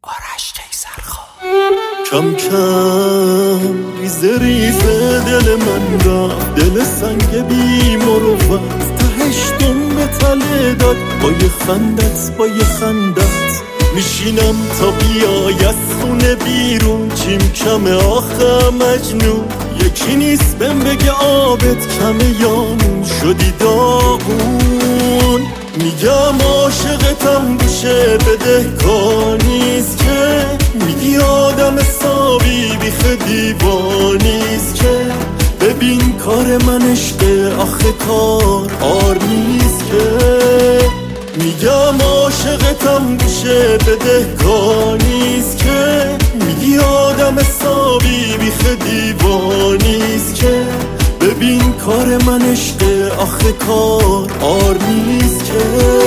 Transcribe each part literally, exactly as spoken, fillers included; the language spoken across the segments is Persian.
آرش قیصرخان. کم کم ریزه ریزه دل من رفت، دل سنگ بی مروت، تهش دنبه تله داد. با یه خندت با یه خندت میشینم تا بیای از خونه بیرون. چیم کمه آخه مجنون، یکی نیست بهم بگه آبت کمه یا نون شدی داغون. میگم عاشقتم گوشه بده کار نیست که، میگی آدم حسابی بیخ دیوانیست که. ببین کار من عشقه آخه کار آر نیست که. میگم عاشقتم گوشه بده کار نیست که، میگی آدم حسابی بیخ دیوانیست که. ببین کار من عشقه آخه کار آر نیست که.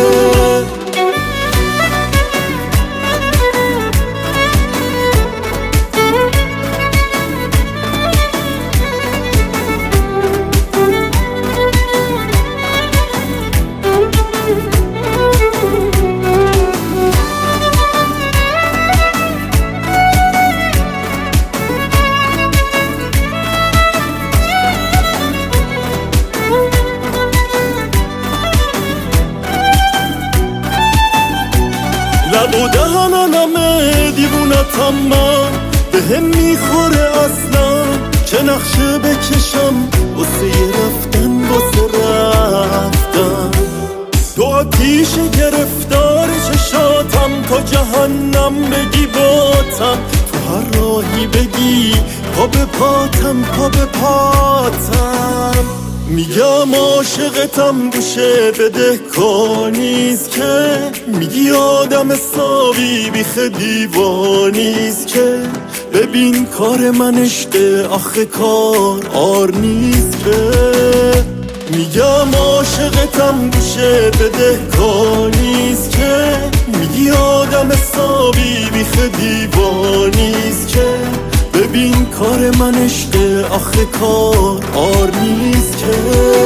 لب و دهنمه دیوونتم من، به هم میخوره اصلا که نقشه بکشم واسه رفتن واسه رفتن. تو آتیش گرفتار چشاتم، تا جهنم بگی باتم، تو هر راهی بگی پا به پاتم پا به پاتم. میگم عاشقتم گوشه بده کار نیست که، میگی آدم حسابی بیخ دیوانیست که. ببین کار من عشقه آخه کار آر نیست که. میگم عاشقتم گوشه بده کار نیست که، میگی آدم حسابی بیخ دیوانیست که. ببین کار من عشقه آخه کار آر نیست که.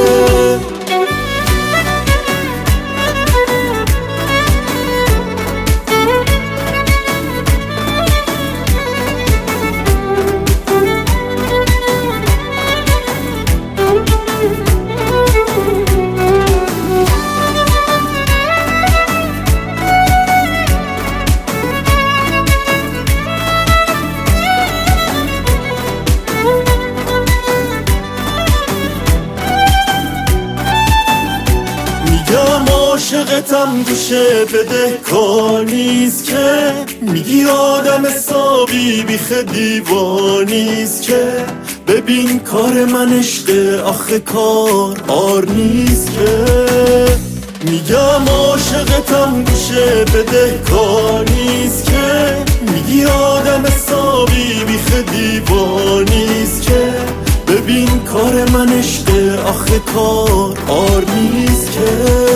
میگم عاشقتم گوشه بده کار نیست که، میگی آدم حسابی بیخ دیوانیست که. ببین کار من عشقه آخه کار آر نیست که. میگم عاشقتم گوشه بده کار نیست که، میگی آدم حسابی بیخ دیوانیست که. ببین کار من عشقه آخه کار آر نیست که.